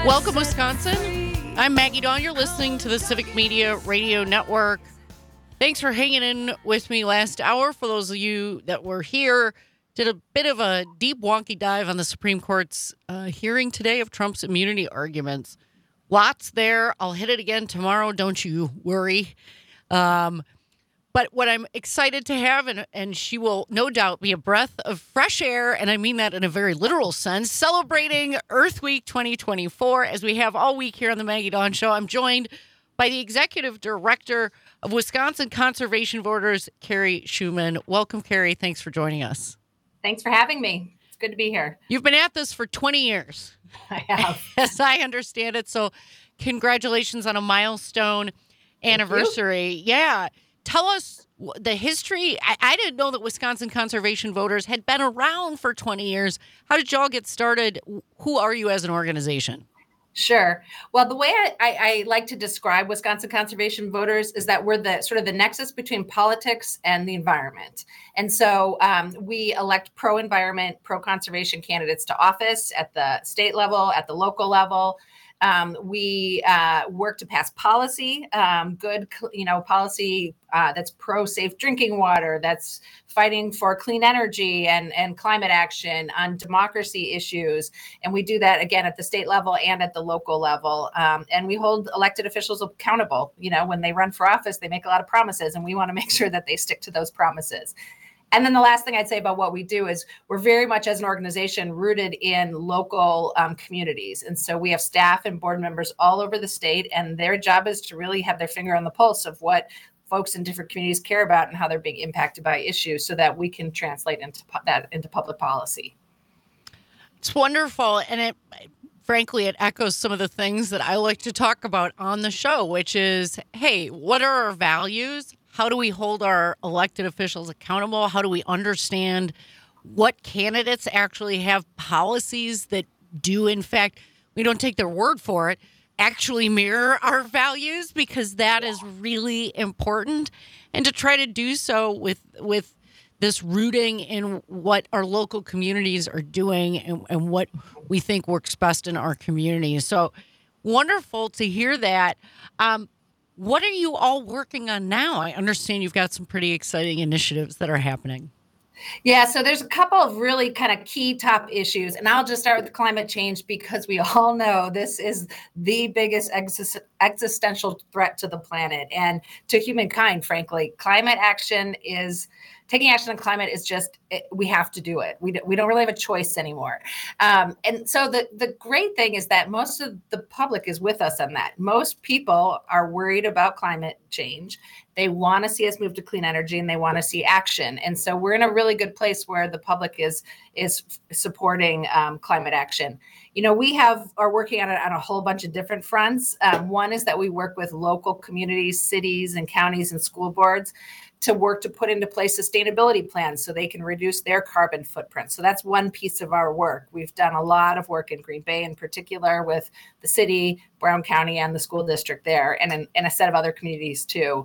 Welcome, Wisconsin. I'm Maggie Dawn. You're listening to the Civic Media Radio Network. Thanks for hanging in with me last hour. For those of you that were here, did a bit of a deep, wonky dive on the Supreme Court's hearing today of Trump's immunity arguments. Lots there. I'll hit it again tomorrow. Don't you worry. But what I'm excited to have, and she will no doubt be a breath of fresh air, and I mean that in a very literal sense, celebrating Earth Week 2024, as we have all week here on the Maggie Dawn Show. I'm joined by the Executive Director of Wisconsin Conservation Voters, Carrie Schumann. Welcome, Carrie. Thanks for joining us. Thanks for having me. It's good to be here. You've been at this for 20 years. I have. As I understand it. So congratulations on a milestone anniversary. Yeah. Tell us the history. I didn't know that Wisconsin Conservation Voters had been around for 20 years. How did y'all get started? Who are you as an organization? Sure. Well, the way I like to describe Wisconsin Conservation Voters is that we're the sort of the nexus between politics and the environment. And so we elect pro-environment, pro-conservation candidates to office at the state level, at the local level. We work to pass policy, good, policy that's pro-safe drinking water, that's fighting for clean energy and climate action on democracy issues. And we do that, again, at the state level and at the local level. And we hold elected officials accountable. When they run for office, they make a lot of promises, and we want to make sure that they stick to those promises. And then the last thing I'd say about what we do is we're very much, as an organization, rooted in local communities. And so we have staff and board members all over the state, and their job is to really have their finger on the pulse of what folks in different communities care about and how they're being impacted by issues, so that we can translate into public policy. It's wonderful. And frankly, it echoes some of the things that I like to talk about on the show, which is, hey, what are our values? How do we hold our elected officials accountable? How do we understand what candidates actually have policies that do, in fact, we don't take their word for it, actually mirror our values, because that is really important. And to try to do so with this rooting in what our local communities are doing and what we think works best in our communities. So wonderful to hear that. What are you all working on now? I understand you've got some pretty exciting initiatives that are happening. Yeah, so there's a couple of really kind of key top issues, and I'll just start with climate change, because we all know this is the biggest existential threat to the planet and to humankind, frankly. Taking action on climate is just, we have to do it. We don't really have a choice anymore. And so the great thing is that most of the public is with us on that. Most people are worried about climate change. They want to see us move to clean energy, and they want to see action. And so we're in a really good place where the public is supporting climate action. We are working on it on a whole bunch of different fronts. One is that we work with local communities, cities and counties and school boards to work to put into place sustainability plans so they can reduce their carbon footprint. So that's one piece of our work. We've done a lot of work in Green Bay in particular with the city, Brown County, and the school district there, and in a set of other communities too.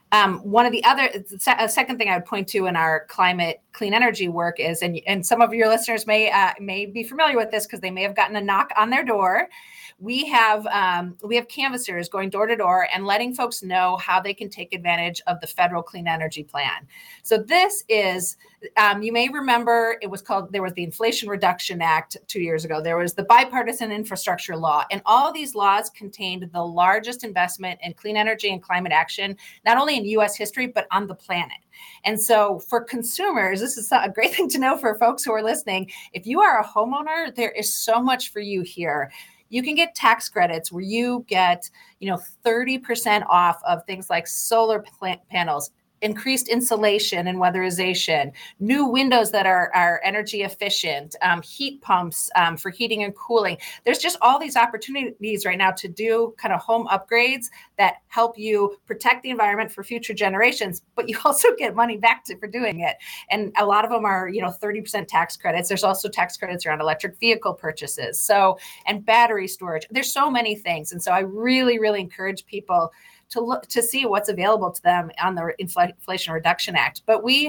A second thing I would point to in our climate clean energy work is, and some of your listeners may be familiar with this because they may have gotten a knock on their door. We have canvassers going door to door and letting folks know how they can take advantage of the federal clean energy plan. So this is, you may remember, there was the Inflation Reduction Act 2 years ago. There was the bipartisan infrastructure law, and all of these laws contained the largest investment in clean energy and climate action, not only in U.S. history, but on the planet. And so for consumers, this is a great thing to know for folks who are listening. If you are a homeowner, there is so much for you here. You can get tax credits where you get, 30% off of things like solar panels, increased insulation and weatherization, new windows that are energy efficient, heat pumps for heating and cooling. There's just all these opportunities right now to do kind of home upgrades that help you protect the environment for future generations, but you also get money back for doing it. And a lot of them are, 30% tax credits. There's also tax credits around electric vehicle purchases. And battery storage. There's so many things. And so I really, really encourage people to look to see what's available to them on the Inflation Reduction Act. But we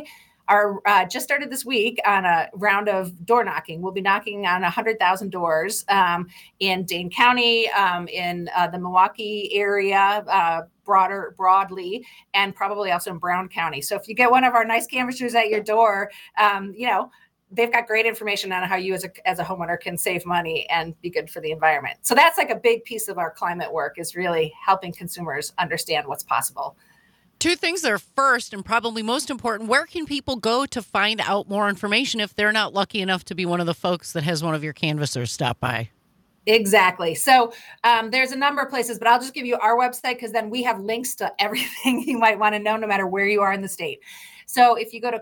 are just started this week on a round of door knocking. We'll be knocking on 100,000 doors in Dane County, in the Milwaukee area, broadly, and probably also in Brown County. So if you get one of our nice canvassers at your door, they've got great information on how you as a homeowner can save money and be good for the environment. So that's like a big piece of our climate work, is really helping consumers understand what's possible. Two things that are first and probably most important. Where can people go to find out more information if they're not lucky enough to be one of the folks that has one of your canvassers stop by? Exactly. So there's a number of places, but I'll just give you our website, because then we have links to everything you might want to know, no matter where you are in the state. So if you go to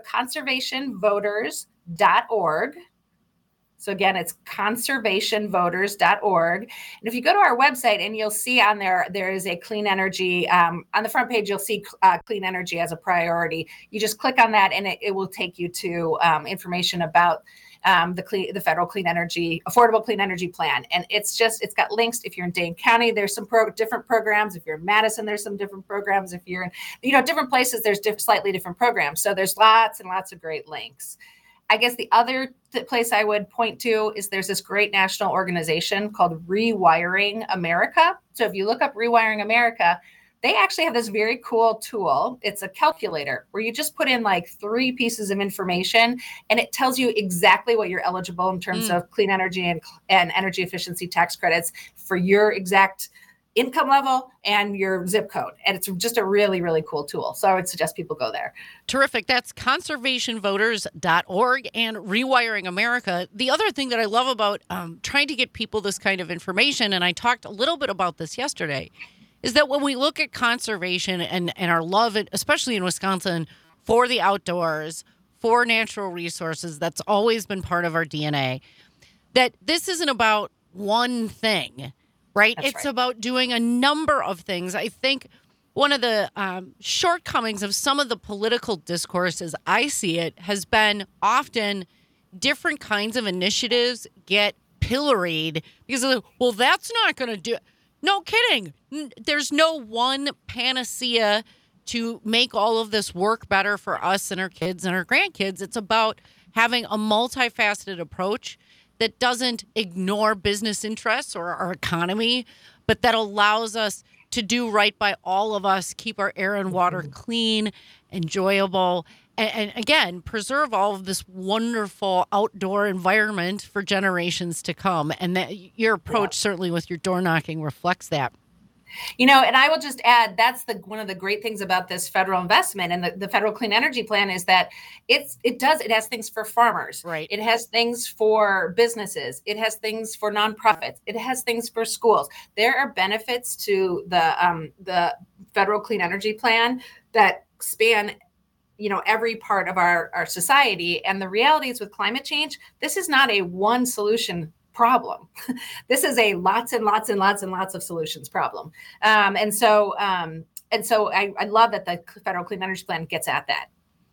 conservationvoters.org, so again, it's conservationvoters.org. And if you go to our website, and you'll see on there is a clean energy, on the front page, you'll see clean energy as a priority. You just click on that, and it will take you to information about the federal clean energy, affordable clean energy plan. And it's got links. If you're in Dane County, there's some different programs. If you're in Madison, there's some different programs. If you're in, different places, there's slightly different programs. So there's lots and lots of great links. I guess the other place I would point to is there's this great national organization called Rewiring America. So if you look up Rewiring America, they actually have this very cool tool. It's a calculator where you just put in like 3 pieces of information, and it tells you exactly what you're eligible in terms of clean energy and energy efficiency tax credits for your exact income level and your zip code. And it's just a really, really cool tool. So I would suggest people go there. Terrific. That's conservationvoters.org and Rewiring America. The other thing that I love about trying to get people this kind of information, and I talked a little bit about this yesterday, is that when we look at conservation and our love, especially in Wisconsin, for the outdoors, for natural resources, that's always been part of our DNA, that this isn't about one thing. Right? It's right. About doing a number of things. I think one of the shortcomings of some of the political discourse, as I see it, has been often different kinds of initiatives get pilloried because of, well, that's not going to do it. No kidding. There's no one panacea to make all of this work better for us and our kids and our grandkids. It's about having a multifaceted approach that doesn't ignore business interests or our economy, but that allows us to do right by all of us, keep our air and water clean, enjoyable, and again, preserve all of this wonderful outdoor environment for generations to come. And that your approach, certainly with your door knocking, reflects that. And I will just add, that's one of the great things about this federal investment and the federal clean energy plan is that it has things for farmers, right? It has things for businesses. It has things for nonprofits. It has things for schools. There are benefits to the federal clean energy plan that span every part of our society. And the reality is, with climate change, this is not a one solution problem. This is a lots and lots and lots and lots of solutions problem. And so I love that the federal clean energy plan gets at that.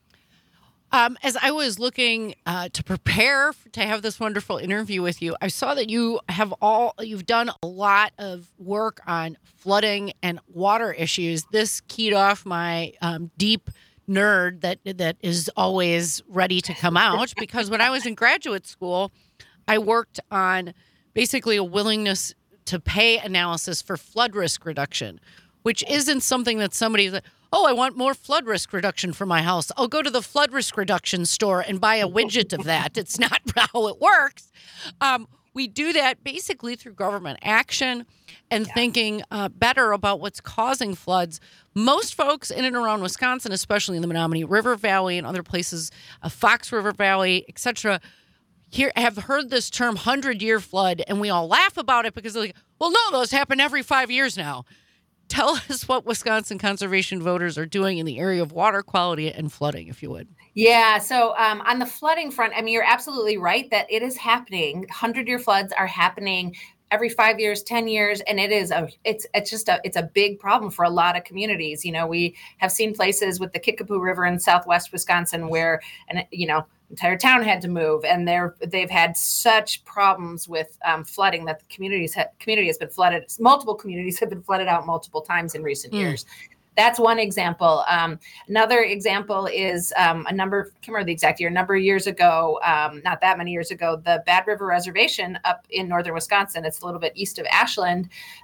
As I was looking to prepare to have this wonderful interview with you, I saw that you've done a lot of work on flooding and water issues. This keyed off my deep nerd that is always ready to come out, because when I was in graduate school, I worked on basically a willingness to pay analysis for flood risk reduction, which isn't something that somebody's like, oh, I want more flood risk reduction for my house. I'll go to the flood risk reduction store and buy a widget of that. It's not how it works. We do that basically through government action and thinking better about what's causing floods. Most folks in and around Wisconsin, especially in the Menominee River Valley and other places, Fox River Valley, et cetera, here have heard this term 100-year flood, and we all laugh about it because they're like, well, no, those happen every 5 years now. Tell us what Wisconsin conservation voters are doing in the area of water quality and flooding, if you would. Yeah. So on the flooding front, you're absolutely right that it is happening. 100-year floods are happening every 5 years, 10 years. And it's a big problem for a lot of communities. We have seen places with the Kickapoo River in Southwest Wisconsin where, entire town had to move, and they've had such problems with flooding that the community has been flooded. Multiple communities have been flooded out multiple times in recent years. That's one example. Another example is can't remember the exact year, a number of years ago, not that many years ago, the Bad River Reservation up in northern Wisconsin, it's a little bit east of Ashland.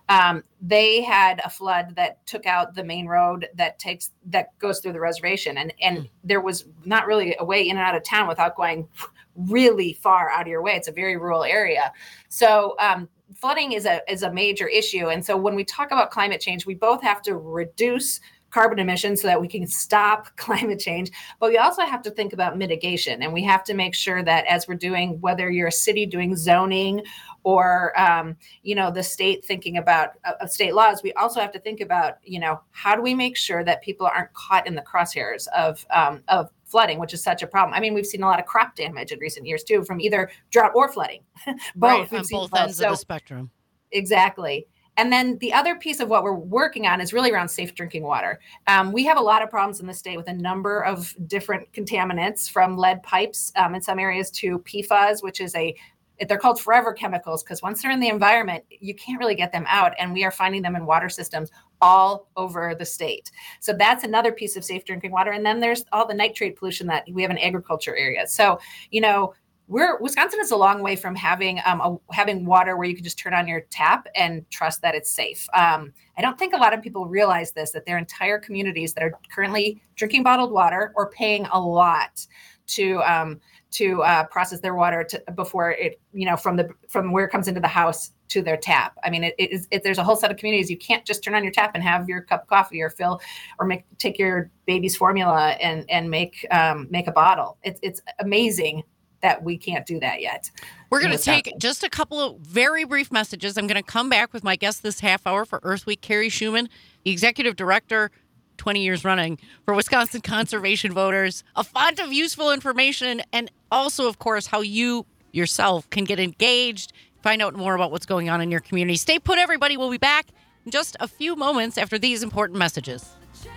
They had a flood that took out the main road that goes through the reservation. And there was not really a way in and out of town without going really far out of your way. It's a very rural area. So flooding is a major issue. And so when we talk about climate change, we both have to reduce carbon emissions so that we can stop climate change, but we also have to think about mitigation. And we have to make sure that as we're doing, whether you're a city doing zoning or, the state thinking about state laws, we also have to think about, how do we make sure that people aren't caught in the crosshairs of flooding, which is such a problem. I mean, we've seen a lot of crop damage in recent years too, from either drought or flooding. Both, right, on both ends of the spectrum. Exactly. And then the other piece of what we're working on is really around safe drinking water. We have a lot of problems in the state with a number of different contaminants, from lead pipes in some areas to PFAS, which is they're called forever chemicals, because once they're in the environment, you can't really get them out. And we are finding them in water systems all over the state. So that's another piece of safe drinking water. And then there's all the nitrate pollution that we have in agriculture areas. So, Wisconsin is a long way from having water where you can just turn on your tap and trust that it's safe. I don't think a lot of people realize this, that there are entire communities that are currently drinking bottled water or paying a lot to process their water before it, from where it comes into the house to their tap. I mean, there's a whole set of communities. You can't just turn on your tap and have your cup of coffee or take your baby's formula and make a bottle. It's amazing that we can't do that yet. We're going to take just a couple of very brief messages. I'm going to come back with my guest this half hour for Earth Week, Carrie Schumann, the executive director, 20 years running, for Wisconsin Conservation Voters, a font of useful information, and also, of course, how you yourself can get engaged, find out more about what's going on in your community. Stay put, everybody. We'll be back in just a few moments after these important messages.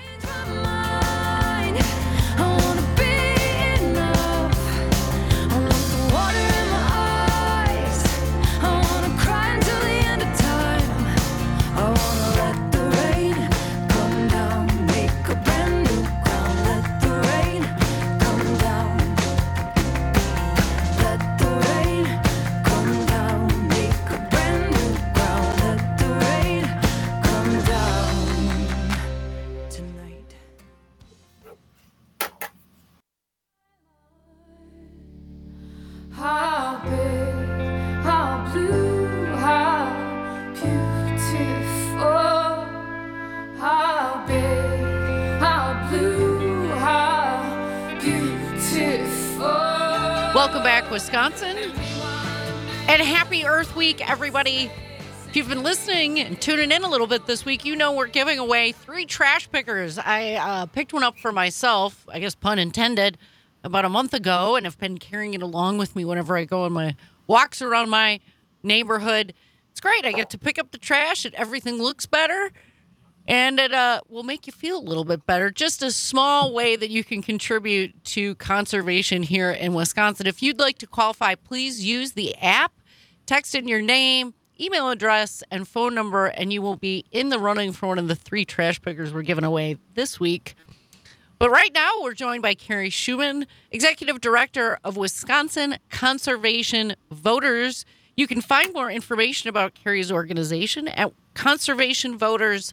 Welcome back, Wisconsin, and happy Earth Week, everybody. If you've been listening and tuning in a little bit this week, we're giving away 3 trash pickers. I picked one up for myself, I guess pun intended, about a month ago, and have been carrying it along with me whenever I go on my walks around my neighborhood. It's great. I get to pick up the trash and everything looks better. And it will make you feel a little bit better. Just a small way that you can contribute to conservation here in Wisconsin. If you'd like to qualify, please use the app. Text in your name, email address, and phone number, and you will be in the running for one of the 3 trash pickers we're giving away this week. But right now, we're joined by Carrie Schumann, Executive Director of Wisconsin Conservation Voters. You can find more information about Carrie's organization at conservationvoters.org.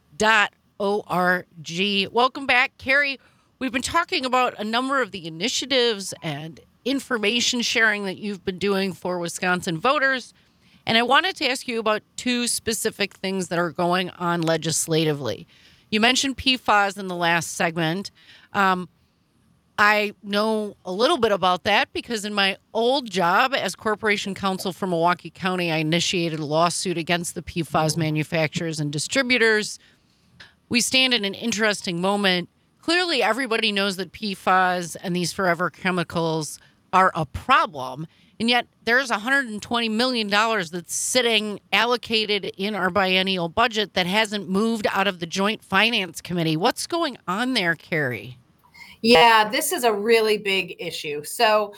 Welcome back, Carrie. We've been talking about a number of the initiatives and information sharing that you've been doing for Wisconsin voters. And I wanted to ask you about 2 specific things that are going on legislatively. You mentioned PFAS in the last segment. I know a little bit about that because in my old job as corporation counsel for Milwaukee County, I initiated a lawsuit against the PFAS manufacturers and distributors. We stand in an interesting moment. Clearly, everybody knows that PFAS and these forever chemicals are a problem, and yet there's $120 million that's sitting allocated in our biennial budget that hasn't moved out of the Joint Finance Committee. What's going on there, Carrie? Yeah, this is a really big issue. So,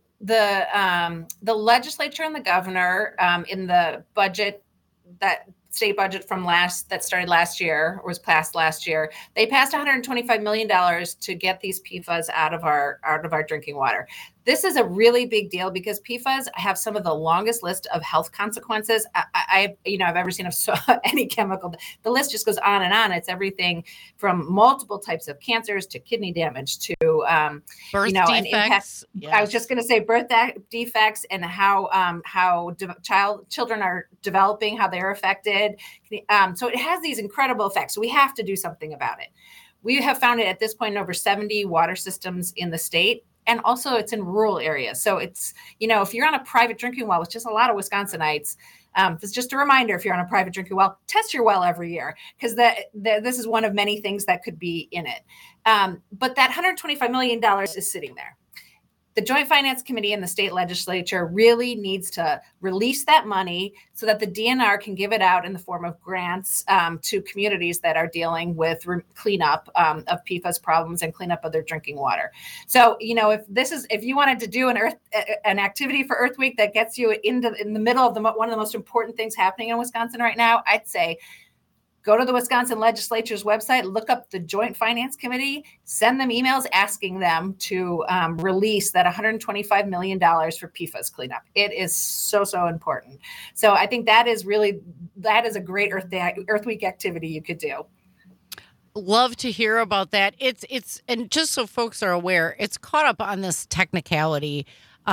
the legislature and the governor in the budget that state budget from that started last year, or was passed last year. They passed $125 million to get these PFAS out of our drinking water. This is a really big deal because PFAS have some of the longest list of health consequences I've ever seen of any chemical. The list just goes on and on. It's everything from multiple types of cancers to kidney damage to birth defects. Yes. I was just going to say birth defects and how children are developing, how they're affected. So it has these incredible effects. So we have to do something about it. We have found it at this point in over 70 water systems in the state. And also it's in rural areas. So it's, if you're on a private drinking well, which is a lot of Wisconsinites, it's just a reminder, if you're on a private drinking well, test your well every year, because this is one of many things that could be in it. But that $125 million is sitting there. The Joint Finance Committee and the state legislature really needs to release that money so that the DNR can give it out in the form of grants to communities that are dealing with cleanup of PFAS problems and cleanup of their drinking water. So, if you wanted to do an activity for Earth Week that gets you in the middle of one of the most important things happening in Wisconsin right now, I'd say go to the Wisconsin legislature's website, look up the Joint Finance Committee, send them emails asking them to release that $125 million for PFAS cleanup. It is so, so important. So I think that is a great Earth Week activity you could do. Love to hear about that. And just so folks are aware, it's caught up on this technicality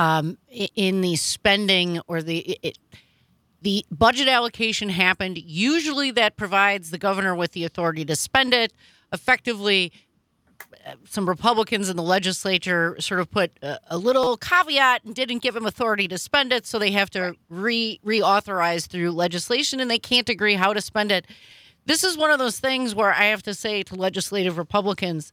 in the spending or the budget allocation happened. Usually that provides the governor with the authority to spend it. Effectively, some Republicans in the legislature sort of put a little caveat and didn't give him authority to spend it. So they have to reauthorize through legislation, and they can't agree how to spend it. This is one of those things where I have to say to legislative Republicans,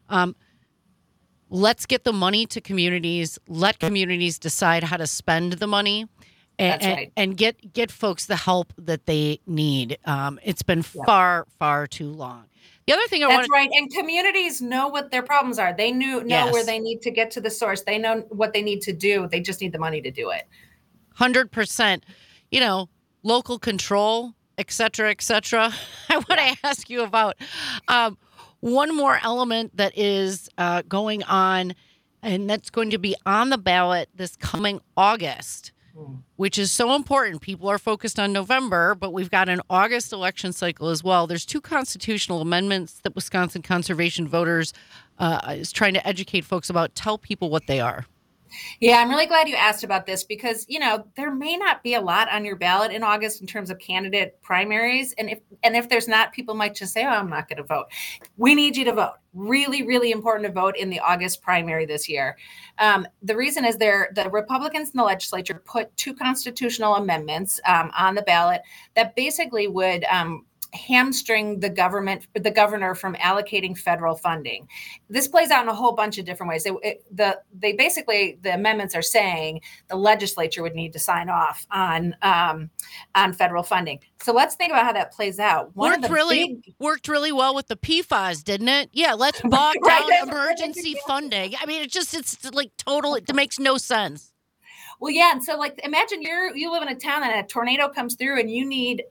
let's get the money to communities. Let communities decide how to spend the money. And get folks the help that they need. It's been far, far too long. The other thing and communities know what their problems are. They know where they need to get to the source. They know what they need to do. They just need the money to do it. 100%. Local control, et cetera, et cetera. I want to ask you about one more element that is going on, and that's going to be on the ballot this coming August. Which is so important. People are focused on November, but we've got an August election cycle as well. There's 2 constitutional amendments that Wisconsin Conservation Voters is trying to educate folks about. Tell people what they are. Yeah, I'm really glad you asked about this because, there may not be a lot on your ballot in August in terms of candidate primaries. And if there's not, people might just say, oh, I'm not going to vote. We need you to vote. Really, really important to vote in the August primary this year. The reason is the Republicans in the legislature put 2 constitutional amendments on the ballot that basically would hamstring the governor from allocating federal funding. This plays out in a whole bunch of different ways. The amendments are saying the legislature would need to sign off on federal funding. So let's think about how that plays out. Worked really well with the PFAS, didn't it? Yeah, let's bog down emergency funding. I mean, it's like total. It makes no sense. Well, yeah, and so imagine you live in a town and a tornado comes through and you need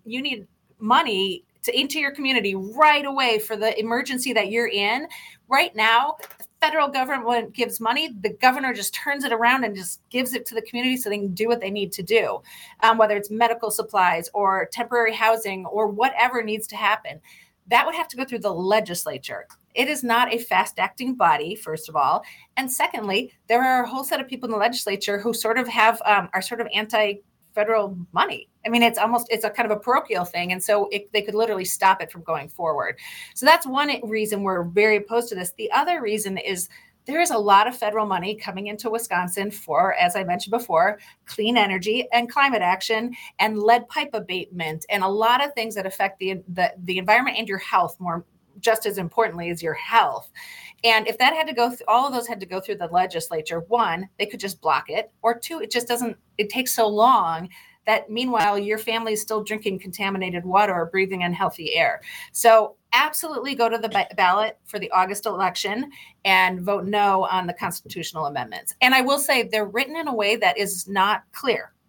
money into your community right away for the emergency that you're in. Right now, the federal government gives money. The governor just turns it around and just gives it to the community so they can do what they need to do, whether it's medical supplies or temporary housing or whatever needs to happen. That would have to go through the legislature. It is not a fast-acting body, first of all. And secondly, there are a whole set of people in the legislature who sort of are sort of anti-federal money. I mean, it's a kind of a parochial thing. And so they could literally stop it from going forward. So that's one reason we're very opposed to this. The other reason is there is a lot of federal money coming into Wisconsin for, as I mentioned before, clean energy and climate action and lead pipe abatement and a lot of things that affect the environment and your health more, just as importantly as your health. And if that had to go through, all of those had to go through the legislature, 1, they could just block it, or 2, it takes so long that meanwhile your family is still drinking contaminated water or breathing unhealthy air. So absolutely go to the ballot for the August election and vote no on the constitutional amendments. And I will say they're written in a way that is not clear.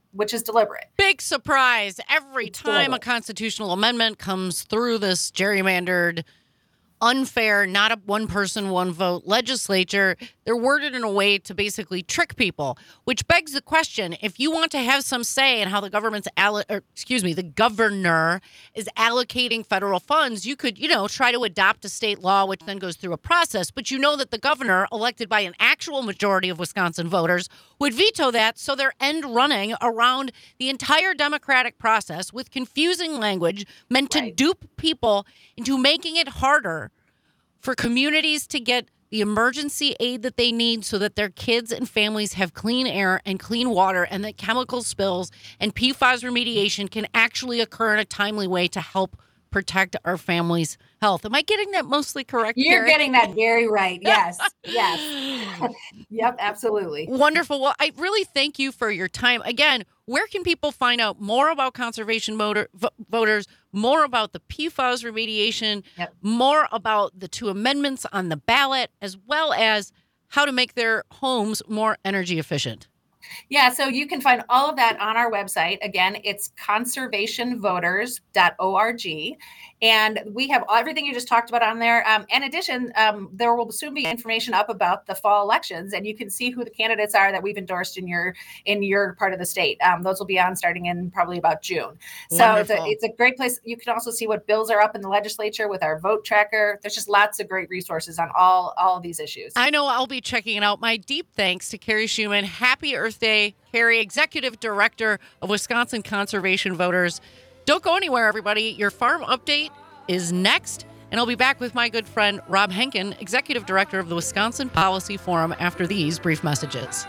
which is deliberate. Big surprise. Every It's time deliberate. a constitutional amendment comes through this gerrymandered, unfair, not a one person, one vote legislature, they're worded in a way to basically trick people, which begs the question, if you want to have some say in how the the governor is allocating federal funds, you could, try to adopt a state law, which then goes through a process. But that the governor, elected by an actual majority of Wisconsin voters, would veto that. So they're end running around the entire democratic process with confusing language meant to dupe people into making it harder for communities to get the emergency aid that they need so that their kids and families have clean air and clean water, and that chemical spills and PFAS remediation can actually occur in a timely way to help protect our families' health. Am I getting that mostly correct? You're Carrie? getting that very right. Yes. Yes. Yep, absolutely. Wonderful. Well, I really thank you for your time. Again, where can people find out more about conservation voters, more about the PFAS remediation, more about the 2 amendments on the ballot, as well as how to make their homes more energy efficient? Yeah, so you can find all of that on our website. Again, it's conservationvoters.org. And we have everything you just talked about on there. In addition, there will soon be information up about the fall elections, and you can see who the candidates are that we've endorsed in your part of the state. Those will be on starting in probably about June. So it's a great place. You can also see what bills are up in the legislature with our vote tracker. There's just lots of great resources on all of these issues. I know I'll be checking it out. My deep thanks to Carrie Schumann. Happy Earth Day, Carrie, Executive Director of Wisconsin Conservation Voters. Don't go anywhere, everybody. Your farm update is next, and I'll be back with my good friend Rob Henkin, Executive Director of the Wisconsin Policy Forum, after these brief messages.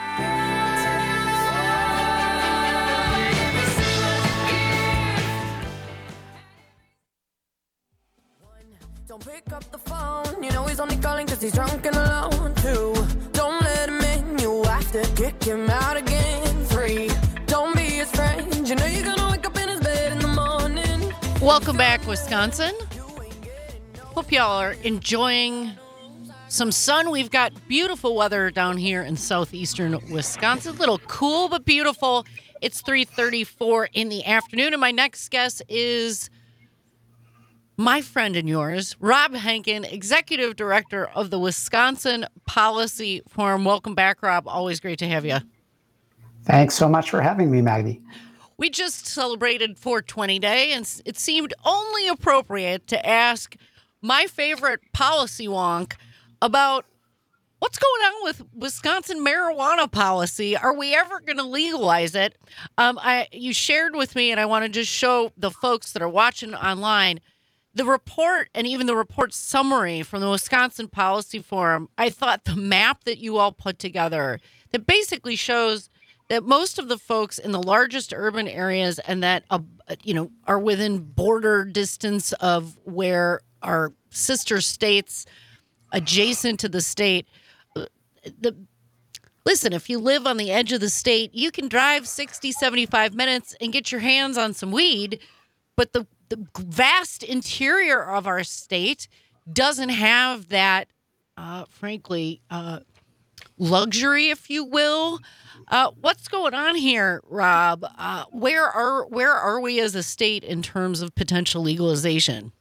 Don't pick up the phone, he's only calling because he's drunk and alone. 2, don't let him in, you have to kick him out again. 3, don't be his friend, you're gonna wake up in his bed in the morning. Welcome back, Wisconsin. Hope y'all are enjoying some sun. We've got beautiful weather down here in southeastern Wisconsin. A little cool, but beautiful. It's 3:34 in the afternoon, and my next guest is my friend and yours, Rob Henkin, Executive Director of the Wisconsin Policy Forum. Welcome back, Rob. Always great to have you. Thanks so much for having me, Maggie. We just celebrated 420 Day, and it seemed only appropriate to ask my favorite policy wonk about what's going on with Wisconsin marijuana policy. Are we ever going to legalize it? You shared with me, and I want to just show the folks that are watching online the report, and even the report summary from the Wisconsin Policy Forum. I thought the map that you all put together that basically shows that most of the folks in the largest urban areas and that are within border distance of where our sister states adjacent to the state. Listen, if you live on the edge of the state, you can drive 60, 75 minutes and get your hands on some weed, but the vast interior of our state doesn't have that, frankly, luxury, if you will. What's going on here, Rob? Where are we as a state in terms of potential legalization?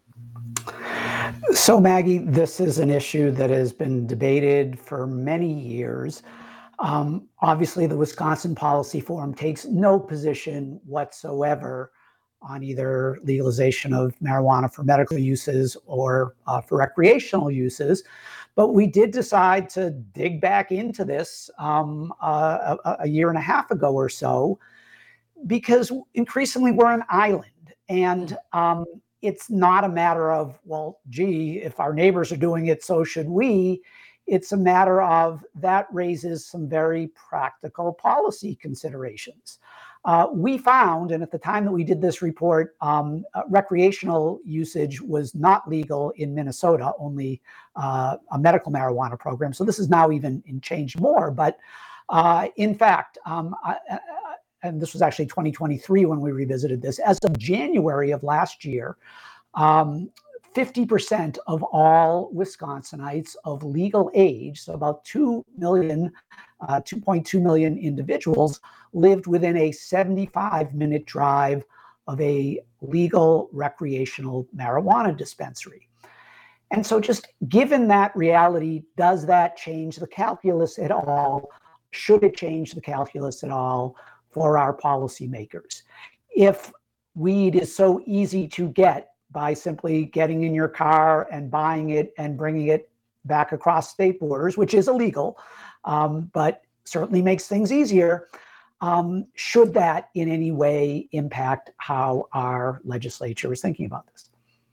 So, Maggie, this is an issue that has been debated for many years. Obviously, the Wisconsin Policy Forum takes no position whatsoever on either legalization of marijuana for medical uses or for recreational uses. But we did decide to dig back into this a year and a half ago or so, because increasingly we're an island. And it's not a matter of, well, gee, if our neighbors are doing it, so should we. It's a matter of that raises some very practical policy considerations. We found, and at the time that we did this report, recreational usage was not legal in Minnesota, only a medical marijuana program. So this is now even changed more. But in fact, and this was actually 2023 when we revisited this, as of January of last year, 50% 50% of all Wisconsinites of legal age, so about 2 million, 2.2 million individuals, lived within a 75-minute drive of a legal recreational marijuana dispensary. And so just given that reality, does that change the calculus at all? Should it change the calculus at all for our policymakers? If weed is so easy to get by simply getting in your car and buying it and bringing it back across state borders, which is illegal, but certainly makes things easier, should that in any way impact how our legislature is thinking about this?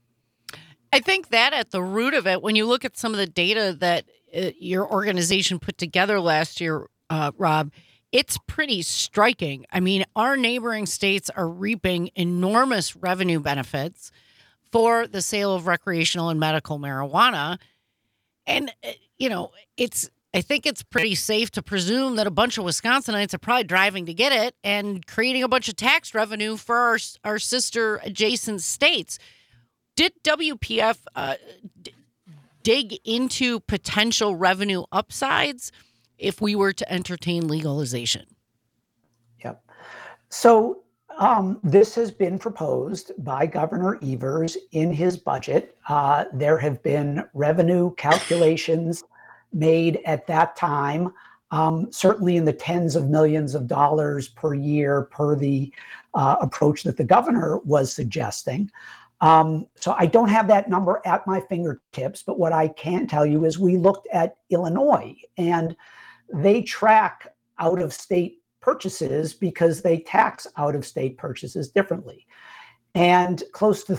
I think that at the root of it, when you look at some of the data that your organization put together last year, Rob, it's pretty striking. I mean, our neighboring states are reaping enormous revenue benefits for the sale of recreational and medical marijuana. And, I think it's pretty safe to presume that a bunch of Wisconsinites are probably driving to get it and creating a bunch of tax revenue for our sister adjacent states. Did WPF dig into potential revenue upsides if we were to entertain legalization? Yep. So this has been proposed by Governor Evers in his budget. There have been revenue calculations made at that time, certainly in the tens of millions of dollars per year per the approach that the governor was suggesting. So I don't have that number at my fingertips, but what I can tell you is we looked at Illinois, and they track out-of-state purchases because they tax out-of-state purchases differently. And close to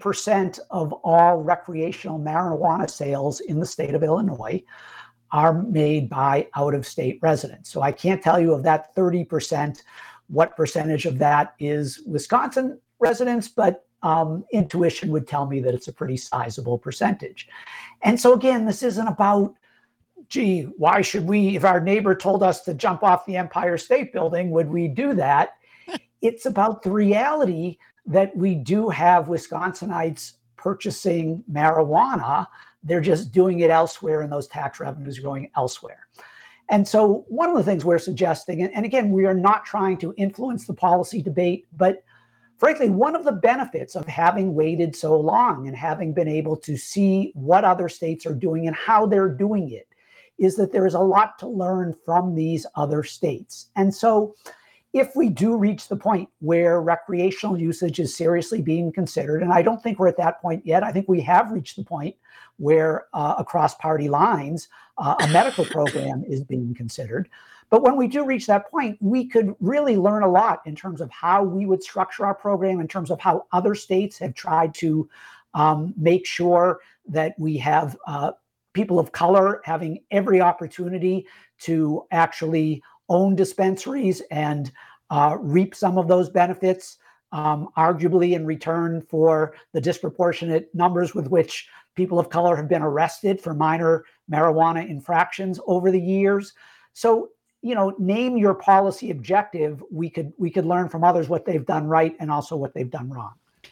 30% of all recreational marijuana sales in the state of Illinois are made by out-of-state residents. So I can't tell you of that 30%, what percentage of that is Wisconsin residents, but intuition would tell me that it's a pretty sizable percentage. And so again, this isn't about, gee, why should we, if our neighbor told us to jump off the Empire State Building, would we do that? It's about the reality that we do have Wisconsinites purchasing marijuana. They're just doing it elsewhere, and those tax revenues are going elsewhere. And so one of the things we're suggesting, and again, we are not trying to influence the policy debate, but frankly, one of the benefits of having waited so long and having been able to see what other states are doing and how they're doing it is that there is a lot to learn from these other states. And so if we do reach the point where recreational usage is seriously being considered, and I don't think we're at that point yet, I think we have reached the point where across party lines, a medical program is being considered. But when we do reach that point, we could really learn a lot in terms of how we would structure our program, in terms of how other states have tried to make sure that we have people of color having every opportunity to actually own dispensaries and reap some of those benefits, arguably in return for the disproportionate numbers with which people of color have been arrested for minor marijuana infractions over the years. So, name your policy objective. We could learn from others what they've done right and also what they've done wrong.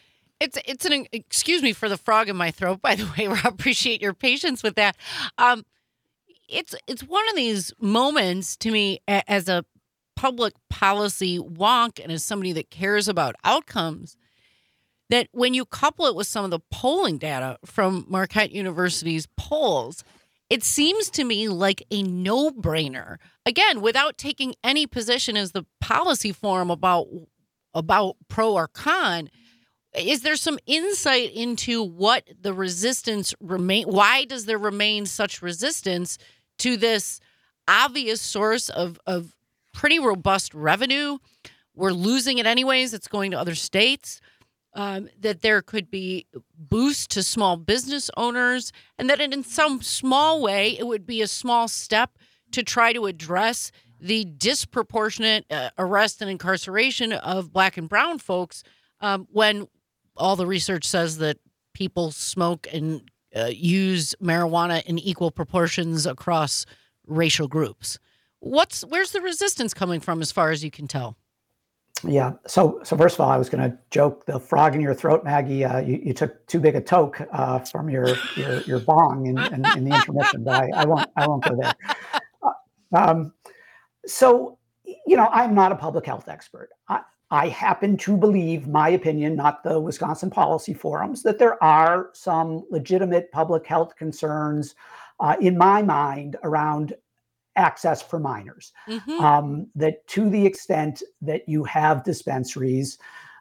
It's an excuse me for the frog in my throat, by the way. I appreciate your patience with that. It's one of these moments to me as a public policy wonk and as somebody that cares about outcomes, that when you couple it with some of the polling data from Marquette University's polls, it seems to me like a no-brainer. Again, without taking any position as the policy forum about pro or con, is there some insight into what the resistance why does there remain such resistance to this obvious source of pretty robust revenue? We're losing it anyways. It's going to other states. That there could be boost to small business owners, and that in some small way, it would be a small step to try to address the disproportionate arrest and incarceration of Black and brown folks when all the research says that people smoke and use marijuana in equal proportions across racial groups. Where's the resistance coming from as far as you can tell? Yeah. So first of all, I was going to joke the frog in your throat, Maggie. You took too big a toke from your bong in the intermission, but I won't go there. Um, so I'm not a public health expert. I happen to believe, my opinion, not the Wisconsin Policy Forum's, that there are some legitimate public health concerns in my mind around access for minors. That to the extent that you have dispensaries,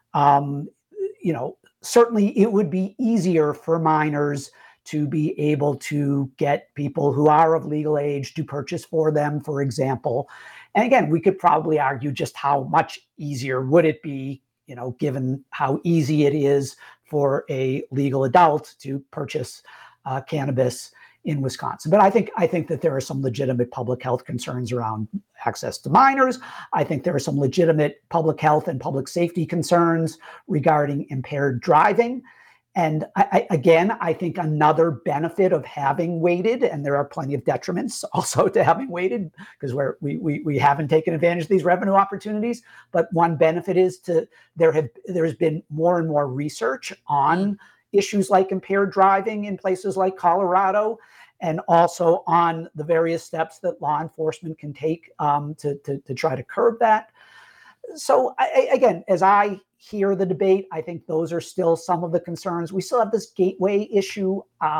certainly it would be easier for minors to be able to get people who are of legal age to purchase for them, for example. And again, we could probably argue just how much easier would it be, given how easy it is for a legal adult to purchase cannabis in Wisconsin. But I think that there are some legitimate public health concerns around access to minors. I think there are some legitimate public health and public safety concerns regarding impaired driving. And I think another benefit of having waited, and there are plenty of detriments also to having waited, because we haven't taken advantage of these revenue opportunities. But one benefit is there's been more and more research on issues like impaired driving in places like Colorado, and also on the various steps that law enforcement can take to try to curb that. So again, as I hear the debate, I think those are still some of the concerns. We still have this gateway issue.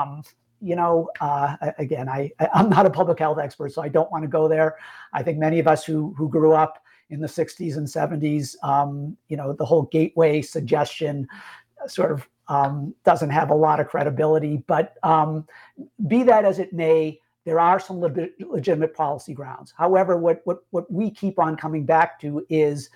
Again, I'm not a public health expert, so I don't want to go there. I think many of us who grew up in the 60s and 70s, the whole gateway suggestion sort of doesn't have a lot of credibility. But be that as it may, there are some legitimate policy grounds. However, what we keep on coming back to is,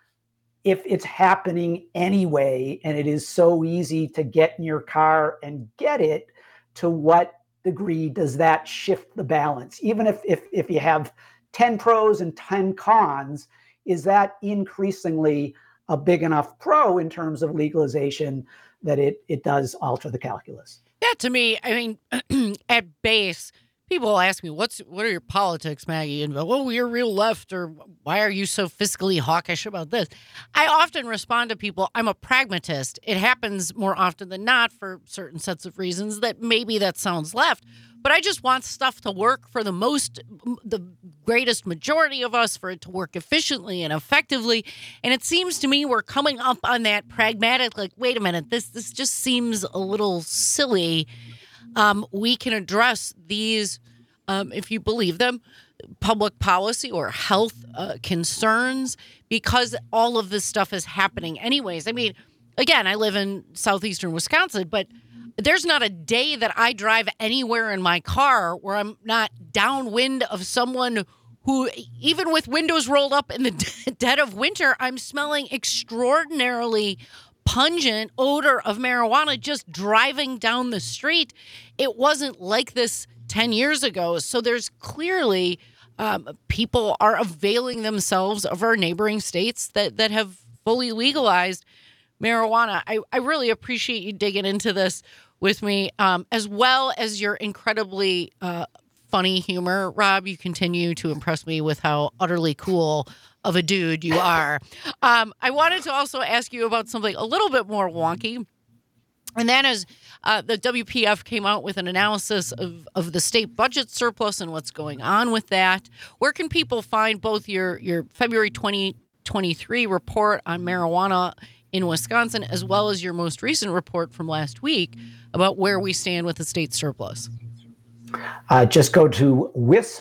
if it's happening anyway, and it is so easy to get in your car and get it, to what degree does that shift the balance? Even if you have 10 pros and 10 cons, is that increasingly a big enough pro in terms of legalization that it does alter the calculus? Yeah, to me, I mean, at base, people ask me, what are your politics, Maggie? And, you're real left, or why are you so fiscally hawkish about this? I often respond to people, I'm a pragmatist. It happens more often than not for certain sets of reasons that maybe that sounds left, but I just want stuff to work for the greatest majority of us, for it to work efficiently and effectively. And it seems to me we're coming up on that pragmatic, like, wait a minute, this just seems a little silly. We can address these, if you believe them, public policy or health concerns, because all of this stuff is happening anyways. I mean, again, I live in southeastern Wisconsin, but there's not a day that I drive anywhere in my car where I'm not downwind of someone who, even with windows rolled up in the dead of winter, I'm smelling extraordinarily pungent odor of marijuana just driving down the street. It wasn't like this 10 years ago. So there's clearly people are availing themselves of our neighboring states that have fully legalized marijuana. I really appreciate you digging into this with me, as well as your incredibly funny humor, Rob. You continue to impress me with how utterly cool of a dude you are. I wanted to also ask you about something a little bit more wonky, and that is the WPF came out with an analysis of the state budget surplus and what's going on with that. Where can people find both your February 2023 report on marijuana in Wisconsin, as well as your most recent report from last week about where we stand with the state surplus? Just go to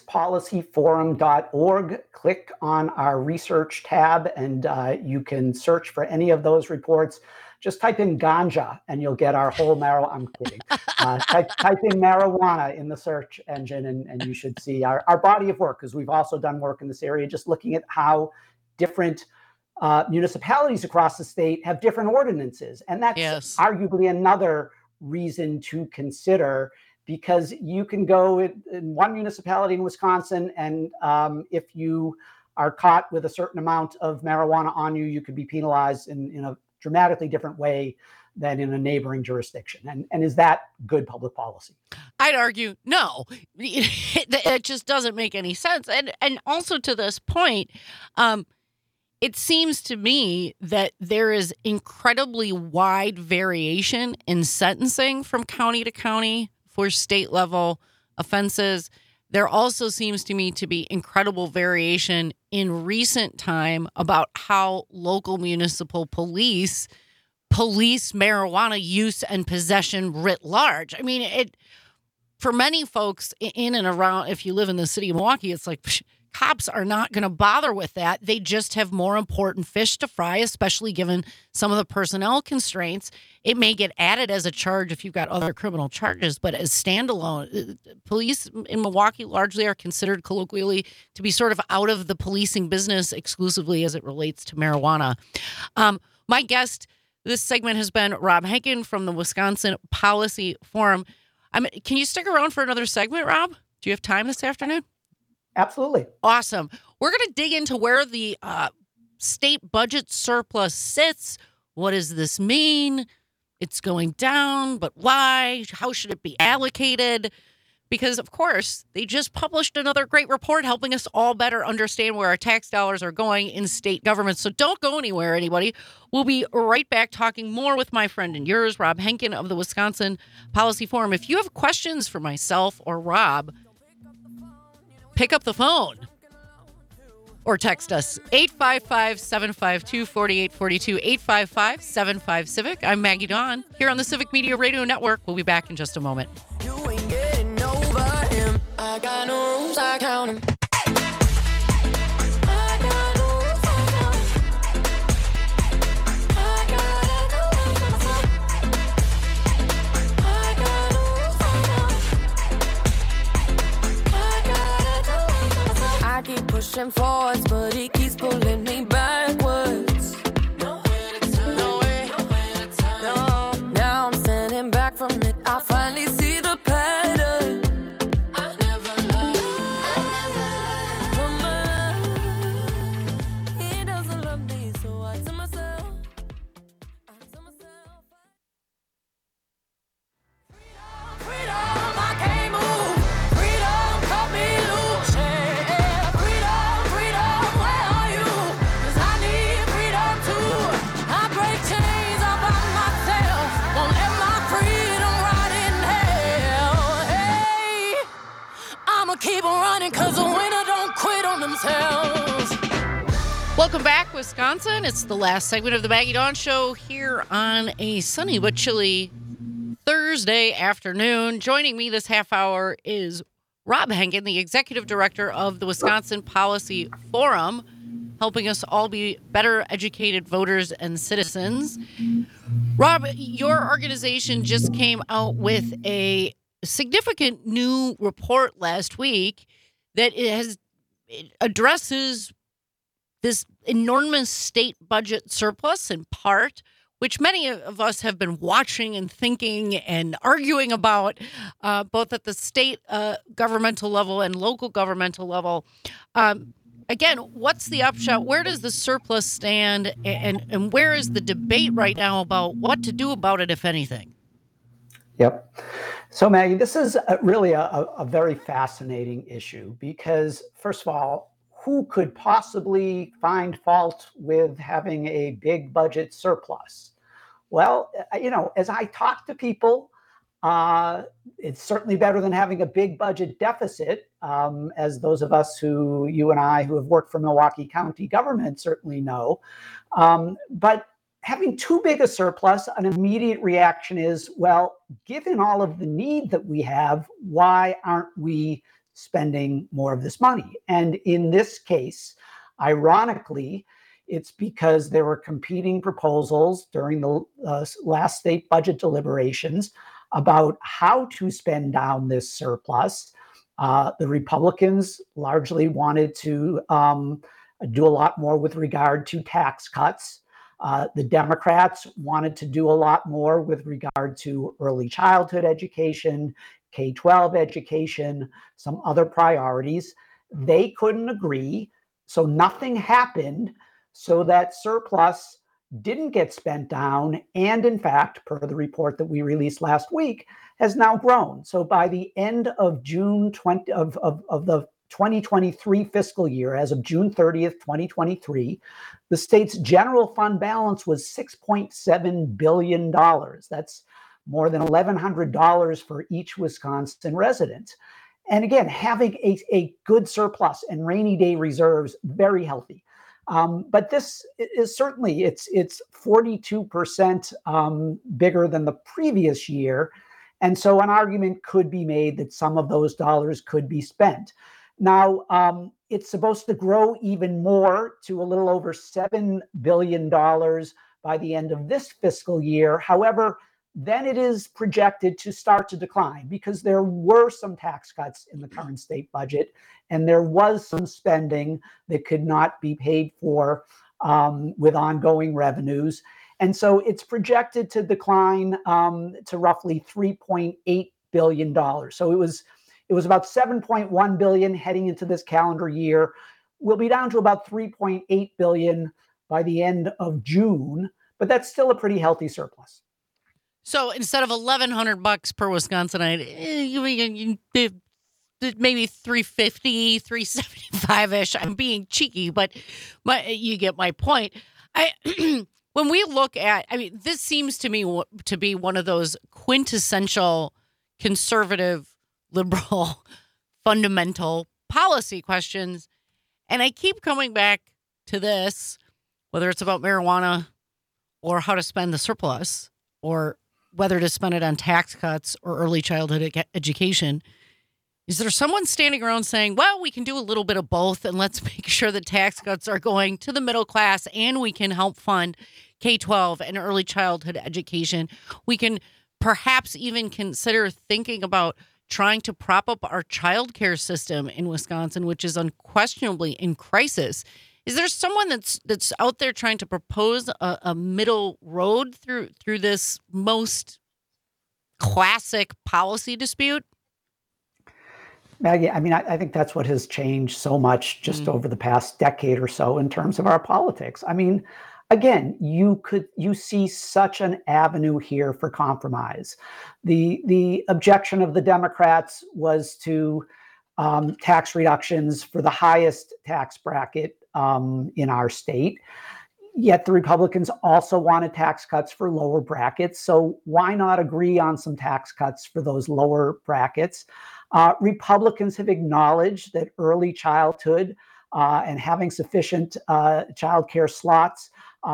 wispolicyforum.org, click on our research tab, and you can search for any of those reports. Just type in ganja and you'll get our whole marijuana. I'm kidding. Type in marijuana in the search engine and you should see our body of work, because we've also done work in this area, just looking at how different municipalities across the state have different ordinances. And that's arguably another reason to consider, because you can go in one municipality in Wisconsin, and if you are caught with a certain amount of marijuana on you, you could be penalized in a dramatically different way than in a neighboring jurisdiction. And is that good public policy? I'd argue no. It just doesn't make any sense. And also to this point, it seems to me that there is incredibly wide variation in sentencing from county to county for state level offenses. There also seems to me to be incredible variation in recent time about how local municipal police marijuana use and possession writ large. I mean, for many folks in and around, if you live in the city of Milwaukee, it's like, cops are not going to bother with that. They just have more important fish to fry, especially given some of the personnel constraints. It may get added as a charge if you've got other criminal charges, but as standalone, police in Milwaukee largely are considered colloquially to be sort of out of the policing business exclusively as it relates to marijuana. My guest this segment has been Rob Henkin from the Wisconsin Policy Forum. Can you stick around for another segment, Rob? Do you have time this afternoon? Absolutely. Awesome. We're going to dig into where the state budget surplus sits. What does this mean? It's going down, but why? How should it be allocated? Because, of course, they just published another great report helping us all better understand where our tax dollars are going in state government. So don't go anywhere, anybody. We'll be right back talking more with my friend and yours, Rob Henkin of the Wisconsin Policy Forum. If you have questions for myself or Rob, pick up the phone or text us 855-752-4842, 855-75-CIVIC. I'm Maggie Dawn here on the Civic Media Radio Network. We'll be back in just a moment. You ain't getting over him. I got no rules, I count 'em. I got no rules, I count 'em. I got no rules, I got no rules, I keep pushing forwards, but he keeps pulling me backwards. Nowhere to turn, nowhere to turn. No, now I'm standing back from it. I finally see the pattern. I never loved woman. He doesn't love me, so I tell myself. Freedom, I can't move. Freedom, cut me loose. Yeah. Freedom, where are you? 'Cause I need freedom too. I break chains all by myself. Won't let my freedom rot in hell. Hey, I'ma keep on running 'cause the winner don't quit on themselves. Welcome back, Wisconsin. It's the last segment of the Maggie Dawn Show here on a sunny but chilly Thursday afternoon. Joining me this half hour is Rob Henkin, the executive director of the Wisconsin Policy Forum, helping us all be better educated voters and citizens. Rob, your organization just came out with a significant new report last week that it addresses this enormous state budget surplus in part, which many of us have been watching and thinking and arguing about, both at the state governmental level and local governmental level. Again, what's the upshot? Where does the surplus stand? And where is the debate right now about what to do about it, if anything? Yep. So, Maggie, this is really a very fascinating issue because, first of all, who could possibly find fault with having a big budget surplus? Well, as I talk to people, it's certainly better than having a big budget deficit, as those of us you and I, who have worked for Milwaukee County government certainly know. But having too big a surplus, an immediate reaction is, well, given all of the need that we have, why aren't we spending more of this money? And in this case, ironically, it's because there were competing proposals during the last state budget deliberations about how to spend down this surplus. The Republicans largely wanted to do a lot more with regard to tax cuts. The Democrats wanted to do a lot more with regard to early childhood education, K-12 education, some other priorities. They couldn't agree, so nothing happened. So that surplus didn't get spent down, and in fact, per the report that we released last week, has now grown. So by the end of June of the 2023 fiscal year, as of June 30th, 2023, the state's general fund balance was $6.7 billion. That's more than $1,100 for each Wisconsin resident. And again, having a good surplus and rainy day reserves, very healthy. But this is certainly, it's 42% bigger than the previous year. And so an argument could be made that some of those dollars could be spent. Now, it's supposed to grow even more to a little over $7 billion by the end of this fiscal year. However, then it is projected to start to decline because there were some tax cuts in the current state budget, and there was some spending that could not be paid for with ongoing revenues. And so it's projected to decline to roughly $3.8 billion. So it was about $7.1 billion heading into this calendar year. We'll be down to about $3.8 billion by the end of June, but that's still a pretty healthy surplus. So instead of $1,100 per Wisconsinite, maybe $350, $375-ish. I'm being cheeky, but you get my point. When we look at, this seems to me to be one of those quintessential conservative, liberal, fundamental policy questions. And I keep coming back to this, whether it's about marijuana or how to spend the surplus or whether to spend it on tax cuts or early childhood education. Is there someone standing around saying, well, we can do a little bit of both and let's make sure the tax cuts are going to the middle class and we can help fund K-12 and early childhood education? We can perhaps even consider thinking about trying to prop up our childcare system in Wisconsin, which is unquestionably in crisis. Is there someone that's out there trying to propose a middle road through this most classic policy dispute? Maggie, I think that's what has changed so much just over the past decade or so in terms of our politics. Again, you see such an avenue here for compromise. The objection of the Democrats was to tax reductions for the highest tax bracket in our state. Yet the Republicans also wanted tax cuts for lower brackets. So why not agree on some tax cuts for those lower brackets? Republicans have acknowledged that early childhood and having sufficient child care slots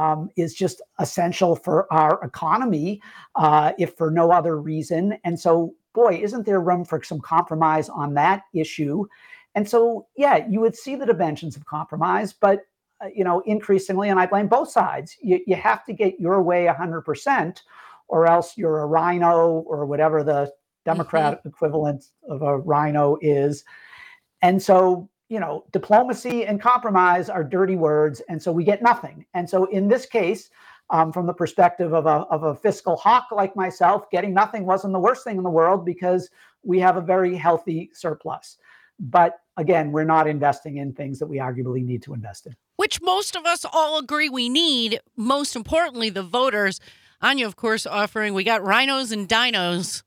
is just essential for our economy, if for no other reason. And so, boy, isn't there room for some compromise on that issue? And so, yeah, you would see the dimensions of compromise, but increasingly, and I blame both sides, you have to get your way 100%, or else you're a rhino or whatever the Democrat equivalent of a rhino is. And so, diplomacy and compromise are dirty words, and so we get nothing. And so in this case, from the perspective of a fiscal hawk like myself, getting nothing wasn't the worst thing in the world because we have a very healthy surplus. But again, we're not investing in things that we arguably need to invest in. Which most of us all agree we need. Most importantly, the voters. Anya, of course, offering, we got rhinos and dinos.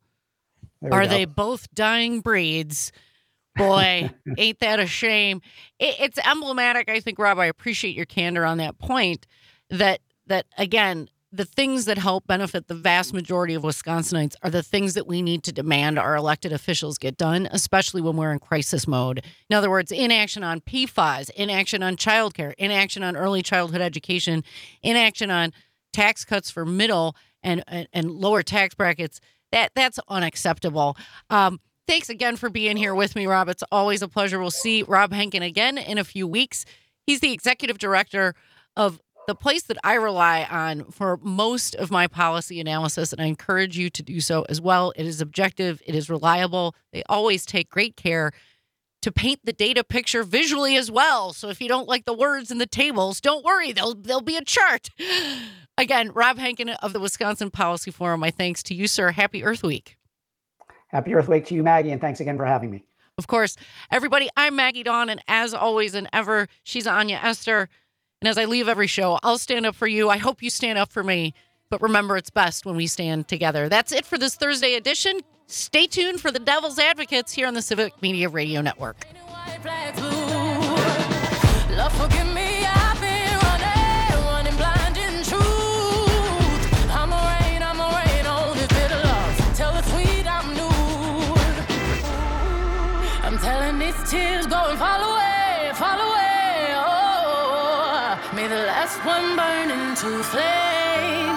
Are they both dying breeds? Boy, ain't that a shame. It's emblematic, I think, Rob, I appreciate your candor on that point, that again, the things that help benefit the vast majority of Wisconsinites are the things that we need to demand our elected officials get done, especially when we're in crisis mode. In other words, inaction on PFAS, inaction on childcare, inaction on early childhood education, inaction on tax cuts for middle and lower tax brackets. That's unacceptable. Thanks again for being here with me, Rob. It's always a pleasure. We'll see Rob Henkin again in a few weeks. He's the executive director of the place that I rely on for most of my policy analysis, and I encourage you to do so as well. It is objective. It is reliable. They always take great care to paint the data picture visually as well. So if you don't like the words in the tables, don't worry. There'll be a chart. Again, Rob Henkin of the Wisconsin Policy Forum, my thanks to you, sir. Happy Earth Week. Happy Earth Week to you, Maggie, and thanks again for having me. Of course. Everybody, I'm Maggie Dawn, and as always and ever, she's Anya Esther. And as I leave every show, I'll stand up for you. I hope you stand up for me. But remember, it's best when we stand together. That's it for this Thursday edition. Stay tuned for the Devil's Advocates here on the Civic Media Radio Network. White flags blue. Love, forgive me, I've been running blind in truth. I'm a rain on this bitter love. Tell the sweet I'm nude. I'm telling these tears go and fall away, fall away. Oh, may the last one burn into flame.